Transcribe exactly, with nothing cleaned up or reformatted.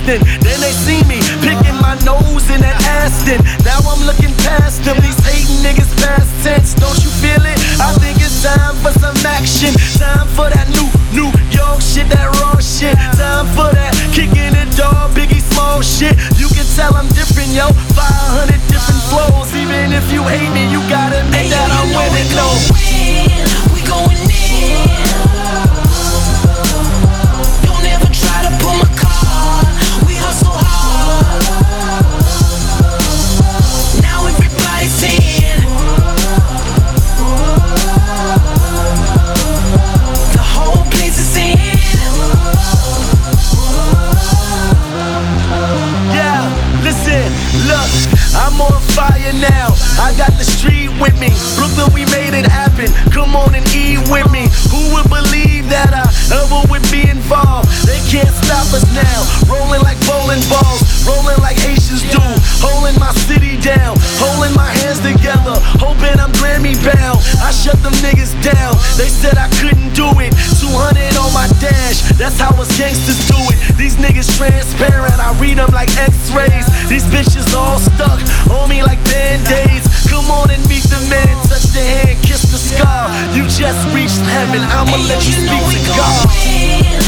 Aston. Then they see me picking my nose in that Aston. Now I'm looking past them, these hating niggas past tense. Don't you feel it? I think it's time for some action. Time for that new, New York shit, that raw shit. Time for that kicking the door, Biggie Small shit. You can tell I'm different, yo. five hundred different flows. Even if you hate me, you gotta admit that I'm winning, no. We going in. Don't ever try to pull my card. We hustle hard. Now everybody's in. The whole place is in. Yeah, listen, look, I'm on fire now. I got the street with me. Brooklyn, we made it happen. Come on and eat with me. Who would believe that I ever would be involved? They can't stop us now. Rolling like bowling balls, rolling like Haitians do. Holding my city down, holding my hands together, hoping I'm Grammy bound. I shut them niggas down. They said I couldn't do it. two hundred on my dash. That's how us gangsters do it. These niggas transparent. I read them like X-rays. These bitches all stuck on me like Band-Aids. Come on and meet the man. Touch the hand, kiss the scar. You just reached heaven. I'ma Hey, let yo, you you know speak we to gon' God. win.